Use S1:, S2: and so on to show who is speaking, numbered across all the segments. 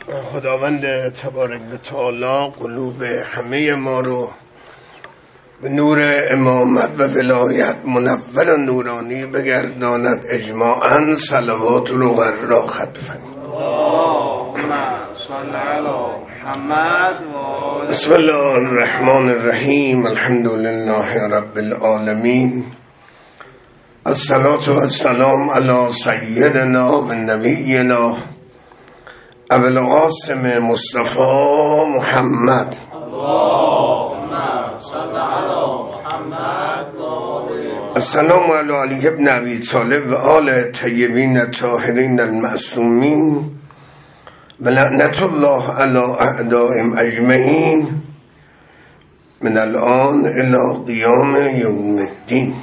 S1: خداوند تبارک و تعالی قلوب همه ما رو به نور امامت و ولایت منور و نورانی بگرداند. اجماعاً صلوات رو غرا خط بفرمایید. بسم الله الرحمن الرحیم. الحمد لله رب العالمین. الصلاة والسلام علی سیدنا و نبینا ابو القاسم مصطفى محمد. السلام علی علی ابن ابی طالب و آل طیبین الطاهرین المعصومین و لعنت الله علی اعدائهم اجمعین من الان الی قیام یوم الدین.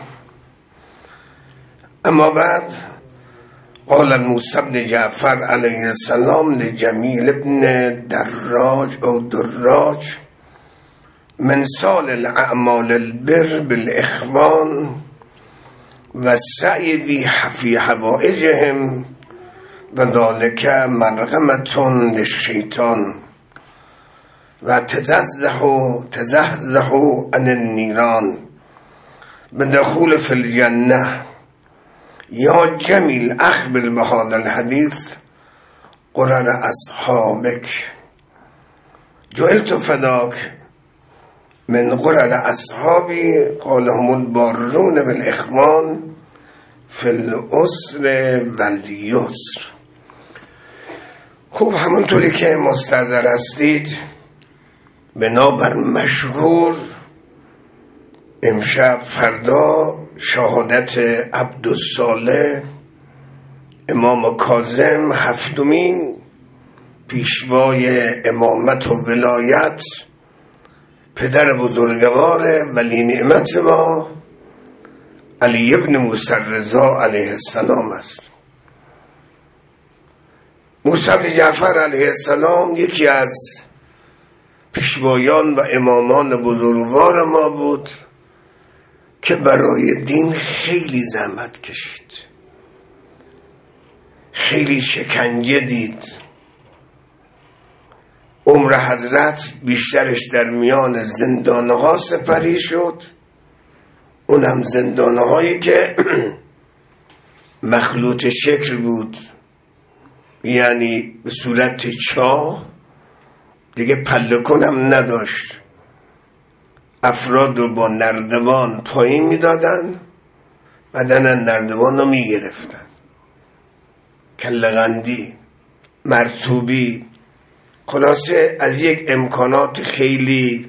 S1: اما بعد، قال موسی بن جعفر علیه السلام لجمیل ابن دراج او دراج من سال الاعمال البر بالاخوان و سعی فی حوائجهم و ذلك مرغمة للشیطان و تزحزح عن النيران بدخول فی الجنه. یا جمیل اخبر بهذا الحدیث قرر اصحابک جعلت فداک من قرر اصحابی قال هم البارون بالاخوان فی العسر والیسر. خوب، همونطوری که مستحضر هستید، بنابر مشهور امشب فردا شهادت عبدالصالح امام کاظم هفتمین پیشوای امامت و ولایت، پدر بزرگوار ولی نعمت ما علی ابن موسی رضا علیه السلام است. موسی بن جعفر علیه السلام یکی از پیشوایان و امامان بزرگوار ما بود که برای دین خیلی زحمت کشید، خیلی شکنجه دید. عمر حضرت بیشترش در میان زندانها سپری شد، اونم زندانهایی که مخلوط شکل بود، یعنی به صورت چاه، دیگه پله کنم نداشت. افراد رو با نردبان پایین میدادن، بدن نردبان رو میگرفتن، کله‌قندی، مرطوبی، خلاصه از یک امکانات خیلی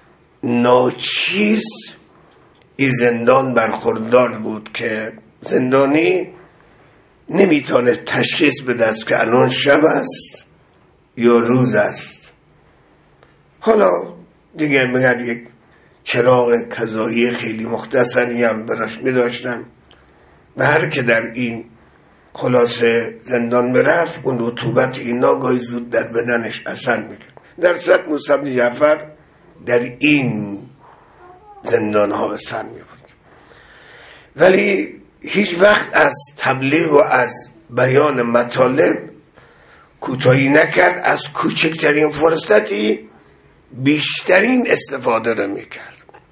S1: ناچیز این زندان برخوردار بود که زندانی نمیتونه تشخیص بده که الان شب است یا روز است. حالا دیگه مگر یک چراغ کذایی خیلی مختصری هم براش می داشتن و هر که در این خلاصه زندان برفت اون رطوبت اینا گاهی زود در بدنش اثر میکرد. در صورت موسی بن جعفر در این زندان ها به سر می برد، ولی هیچ وقت از تبلیغ و از بیان مطالب کوتاهی نکرد. از کوچکترین فرصتی بیشترین استفاده را میکرد.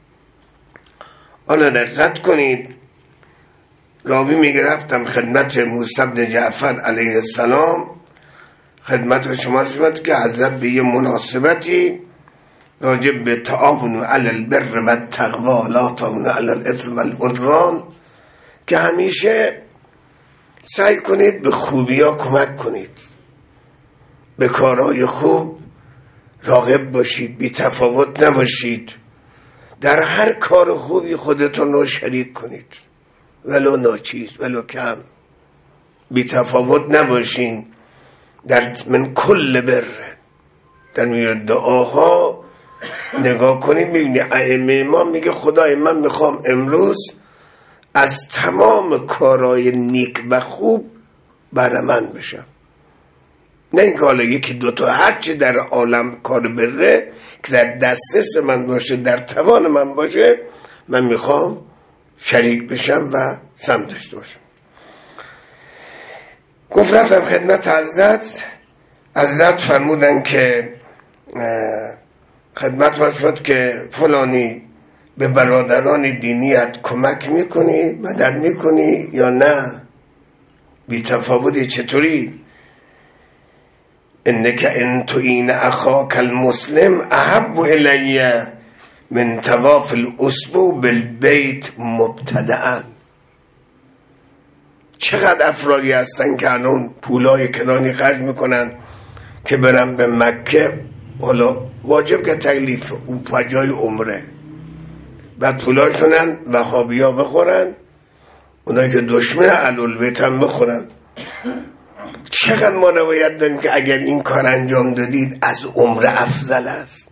S1: حالا دقت کنید، راوی میگه رفتم خدمت موسی بن جعفر علیه السلام، خدمت شما رسید که حضرت به یه مناسبتی راجع به تعاون علی البر و التقوی لا تعاون علی الاثم والعدوان، که همیشه سعی کنید به خوبیا کمک کنید، به کارهای خوب راغب باشید، بی تفاوت نباشید، در هر کار خوبی خودتون رو شریک کنید، ولو ناچیز ولو کم، بی تفاوت نباشین. در من کل بر، در میاد دعاها نگاه کنید میبینی ائمه ما میگه خدای من میخوام امروز از تمام کارهای نیک و خوب برمن بشم، نه این که حالا یکی دوتا هرچی در عالم کار بره که در دسترس من باشه، در توان من باشه، من میخوام شریک بشم و سهم داشته باشم. گفت رفتم خدمت حضرت، حضرت فرمودن که خدمت من شد که فلانی به برادران دینیت کمک میکنی، مدد میکنی یا نه؟ بی تفاوتی. چطوری؟ انک ان تعین اخاک المسلم احب الی من طواف الاسبوع بالبیت مبتدأ. چقدر افرادی هستن که الان پولای کنانی خرج میکنن که برن به مکه، حالا واجب که تکلیف اون پجای عمره، بعد پولاشونن وهابیا بخورن، اونایی که دشمن اهل‌البیت هم بخورن. چقدر ما روایت داریم که اگر این کار انجام دادید از عمره افضل است،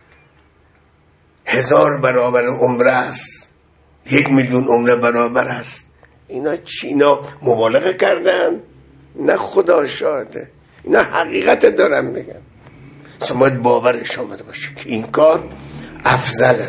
S1: 1000 برابر عمره است، 1,000,000 عمره برابر است. اینا چی؟ اینا مبالغه کردن؟ نه، خدا شاهده، اینا حقیقت دارن میگن. اصلا باید باورش آمده باشه که این کار افضل از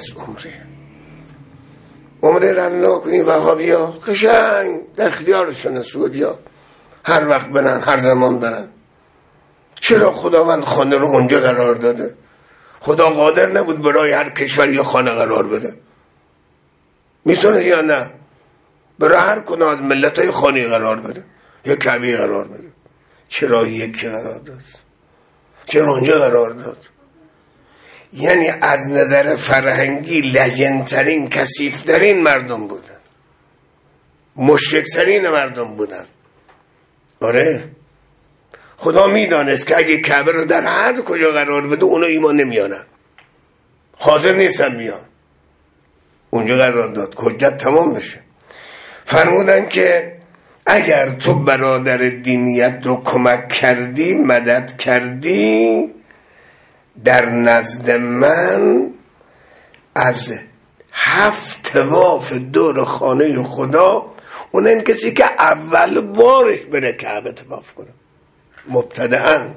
S1: عمره را نکنی. وهابیا قشنگ در اختیارشون، سعودیا هر وقت برن، هر زمان برن. چرا خداوند خانه رو اونجا قرار داده؟ خدا قادر نبود برای هر کشور یا خانه قرار بده؟ میتونه یا نه؟ برای هر کدام از ملت‌های خانه قرار بده یا کعبه قرار بده. چرا یکی قرار داد؟ چرا اونجا قرار داد؟ یعنی از نظر فرهنگی لجن‌ترین، کثیف‌ترین مردم بودن، مشرک‌ترین مردم بودن. آره، خدا میدانست که اگه کعبه رو در هر کجا قرار بده اونا ایمان نمیارن، حاضر نیستن میان. اونجا قرار داد حجت تمام بشه. فرمودن که اگر تو برادر دینیت رو کمک کردی، مدد کردی، در نزد من از 7 طواف دور خانه خدا، اون این کسی که اول بارش بره کعبه طواف کنه مبتدأ.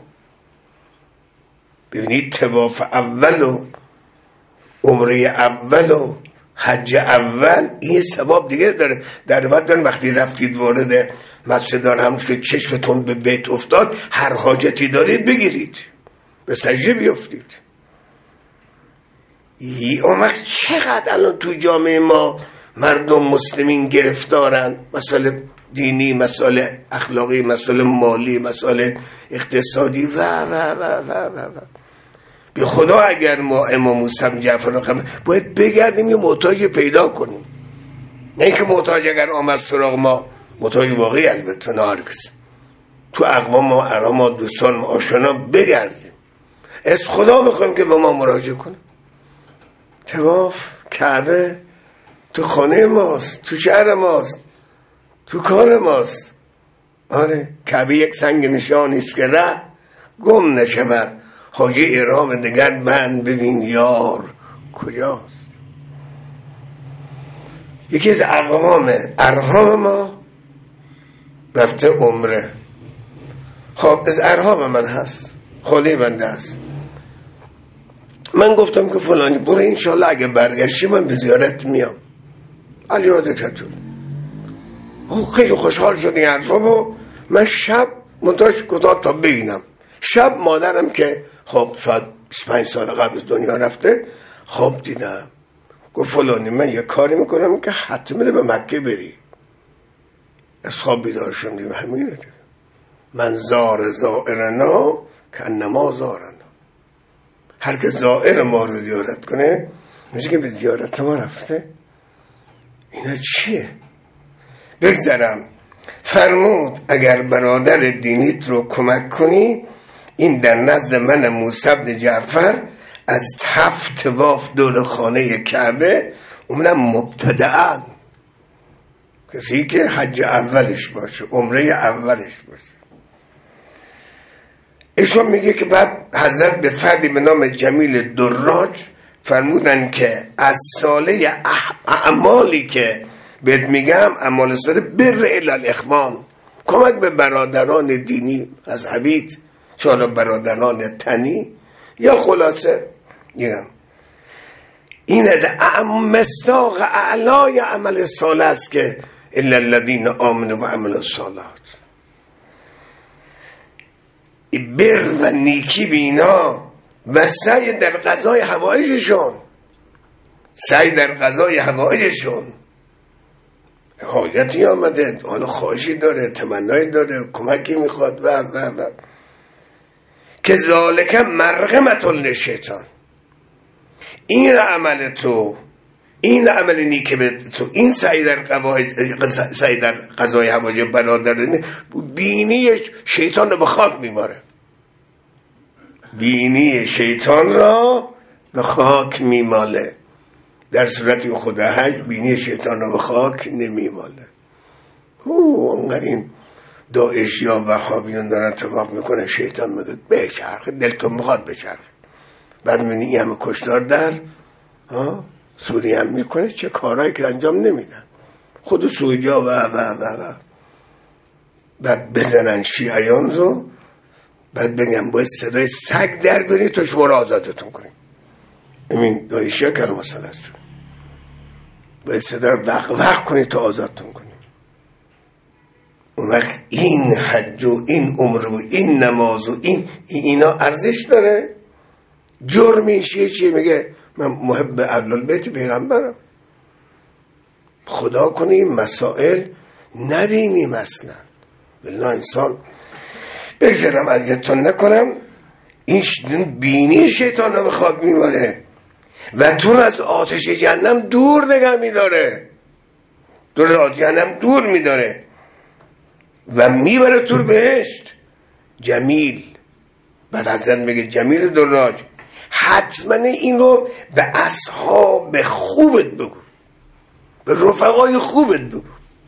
S1: ببینید طواف اول و عمره اول و حج اول این ثواب دیگه داره. در روایت دارن وقتی رفتید وارد مسجد الحرام شد، چشمتون به بیت افتاد، هر حاجتی دارید بگیرید، به سجده بیفتید. اون وقت چقدر الان تو جامعه ما مردم مسلمین گرفتارن، مسائل دینی، مسائل اخلاقی، مسائل مالی، مسائل اقتصادی و و و و و و. به خدا اگر ما امام موسی بن جعفر رو باید بگردیم یه محتاج پیدا کنیم، نه اینکه محتاج اگر آمد سراغ ما، محتاج واقعی البته، نه هر کسی، تو اقوام ما، ارام ما، دوستان ما، آشنا بگردیم، از خدا بخوایم که به ما مراجعه کنه. طواف کعبه تو خانه ماست، تو شهر ماست، تو کار ماست. آره، کعبه یک سنگ نشانی است که ره گم نشود، حاجی احرام دگر بند ببین یار کجاست. یکی از ارهام ما رفته عمره. خب از ارهام من هست، خاله بنده هست. من گفتم که فلانی برو انشالله اگه برگشتی من به زیارت میام. علی یادتون. خیلی خوشحال شد این حرفا. من شب منتاش گذار تا ببینم. شب مادرم که خب شاید 25 سال قبل از دنیا رفته، خواب دیدم. گفت فلانی من یه کاری میکنم که حتما به مکه بری. از خواب بیدار شدم دیدم همینه. من زائرنا کانما زارنا. هر که زائر ما رو زیارت کنه مثل که به زیارت ما رفته. اینا چیه؟ بگذارم. فرمود اگر برادر دینیت رو کمک کنی، این در نزد من موسی بن جعفر از 7 طواف دور خانه کعبه، اونم مبتدأ، کسی که حج اولش باشه، عمره اولش باشه. ایشون میگه که بعد حضرت به فردی به نام جمیل دراج فرمودن که از ساله اعمالی که بهت میگم، اعمال ساله بر الاخوان، کمک به برادران دینی از حبیت، چالا برادران تنی، یا خلاصه میگم این از مصداق اعلای عمل صالح است که الا الذین آمنوا و عملوا الصالحات. بر و نیکی بینا و سعی در قضای حوائجشون، سعی در قضای حوائجشون. حاجتی آمده، حالا خواهشی داره، تمنایی داره، کمکی میخواد و که ذالک مرغمة للشیطان. این عمل تو، این عمل نیک تو، این سعی در قضای حوائج برادر، بینی شیطان رو به خاک میماره، بینی شیطان را به خاک میماله. در صورتی خدا حج بینی شیطان را به خاک نمیماله. اونقدر این داعشی ها وهابیون دارن اتفاق میکنه، شیطان میگه بچرخه، دلتون میخواد بچرخه. بعد میبینی این همه کشتار در سوریه هم میکنه، چه کارهایی که انجام نمیدن خود سوجا و بعد بزنن شیعیان رو، بعد بگم باید صدای سگ در برید تا شما را آزادتون کنیم. امین دایشی ها کلمه مسئله شد، باید صدا رو وق کنید تا آزادتون کنیم. اون وقت این حج و این عمر و این نماز و اینا ارزش داره؟ جرمی چیه؟ میگه من محب اهل البیت پیغمبرم. خدا کنه این مسائل نبینیم اصلا، والله انسان بگذارم اذیتتون نکنم. این بینی شیطان رو به خاک میباره و تو از آتش جهنم دور نگه میداره، دور از آتش جهنم دور میداره و میبره تو بهشت. جمیل بعد حضرت میگه جمیل دراج، حتما این رو به اصحاب خوبت بگو، به رفقای خوبت بگو.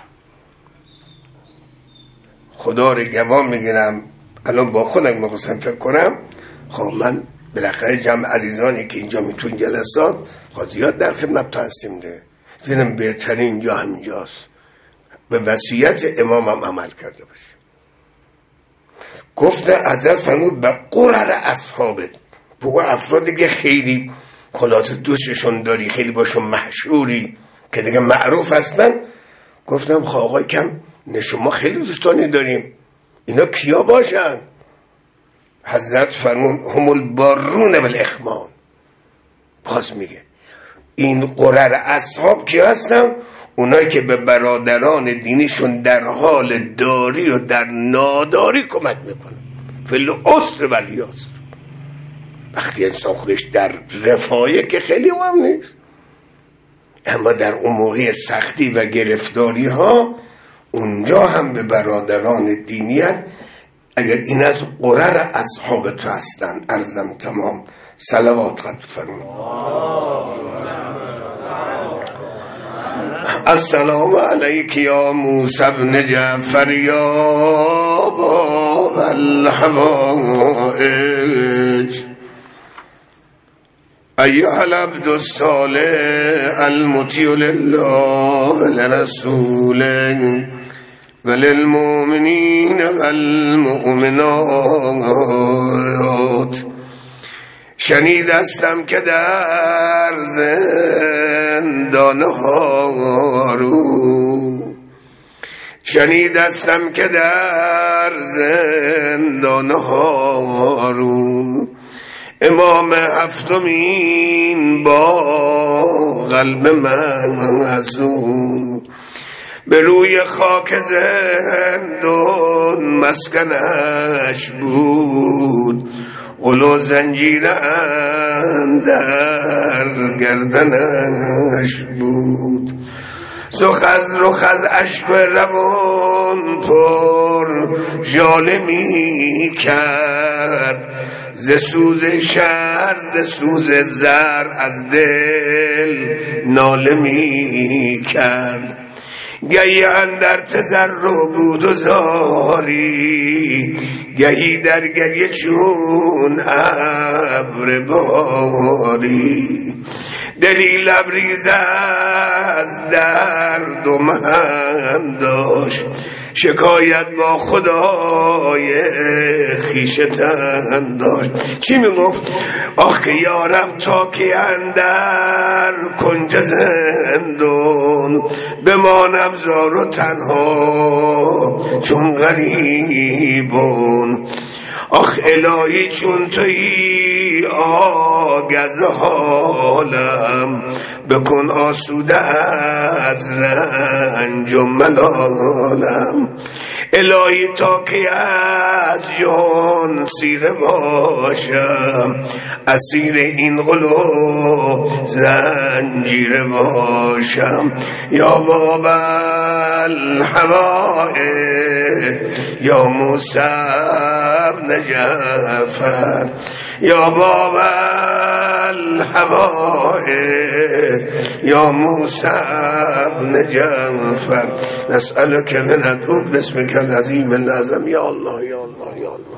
S1: خدا رو گواه میگیرم، الان با خودم میخواستم فکر کنم، خب من بالاخره جمع عزیزانی که اینجا میتون جلسات خب زیاد در خدمت تا هستیم ده، دیدم بهترین اینجا همینجاست، به وصیت امامم عمل کرده باشه. گفته حضرت فرمود به قرر اصحابت، بگو افرادی که خیلی کلات دوستشون داری، خیلی باشون محشوری، که دیگه معروف هستن. گفتم خب آقای کم شما خیلی دوستانی داریم، اینا کیا باشن؟ حضرت فرمون هم البارون بالاخوان. باز میگه این قرر اصحاب کیا هستن؟ اونایی که به برادران دینیشون در حال داری و در ناداری کمک میکنن، فی العسر و الیسر. وقتی انسان خودش در رفاهیه که خیلی مهم نیست، اما در اون موقع سختی و گرفتاری ها اونجا هم به برادران دینیت، اگر این از قرر اصحاب تو هستن، عرضم تمام. صلوات قد فرمون. السلام علیک یا موسی بن جعفر یا باب الحوائج، ایها العبد الصالح المطیع لله ولرسوله وللمؤمنین والمؤمنات. شنیدستم که در زندان هارون، شنیدستم که در زندان هارون امام هفتمین با قلب من حزون، به روی خاک زندان مسکنش بود، قلو زنجیر اندر گردنش بود. رخ از عشق روان پر ژاله می کرد، ز سوز شهر ز سوز زر از دل ناله می کرد. گهی اندر تضرع بود و زاری، گهی در گریه چون ابر باری. دلی لبریز از درد و من داشت، شکایت با خدای خویشتن داشت. چی میگفت؟ آخ که یارب تا که اندر کنج زندون، بمانم زار و تنها چون غریبون. آخ الهی چون تویی آگز حالم، بکن آسوده از رنج و ملالم. الهی تا که از جان سیره باشم، اسیر این قلوب زنجیره باشم. یا باب الحوائج یا موسی بن جعفر، یا باب الحوائج یا موسی بن جعفر، نسألك وندعوك باسمك العظیم الأعظم. یا الله یا الله یا الله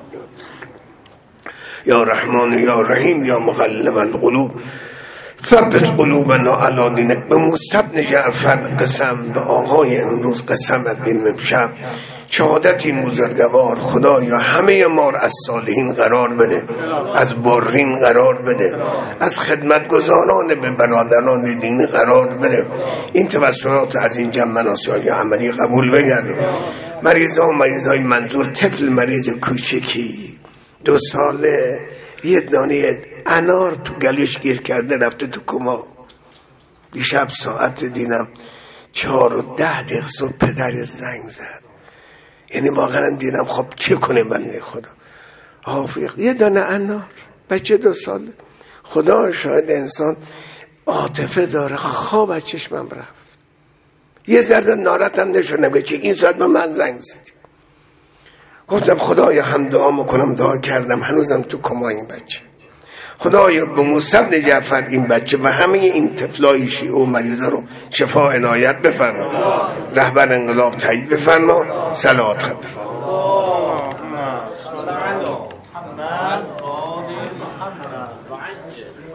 S1: یا رحمان یا رحیم یا مقلب القلوب ثبت قلوبنا علی دینک. به موسی بن جعفر قسم، به آقای امروز قسمت بین امشب شهادت این بزرگوار خدایا همه ما را از صالحین قرار بده، از برین قرار بده، از خدمتگزاران به برادران دین قرار بده. این توسلات از این جمع مناسک عملی قبول بگردیم. مریضای منظور، طفل مریض کوچکی 2 ساله یه دانه انار تو گلوش گیر کرده رفته تو کما. دیشب ساعت دیدم 4:10 صبح پدر زنگ زد. یعنی واقعا دیدم خب چه کنه بنده خدا. آفیق یه دانه انار، بچه 2 ساله. خدا شاید انسان عاطفه داره. خواب از چشمم رفت. یه ذره ناراحتم نشونه بچه این ساعت من زنگ زدی. گفتم خدایا هم دعا میکنم، دعا کردم هنوزم تو کما این بچه. خدایا به موسی بن جعفر این بچه و همه این طفلای شیعه و مریضا رو شفا عنایت بفرما. رهبر انقلاب تایید بفرما. صلوات خط بفرما.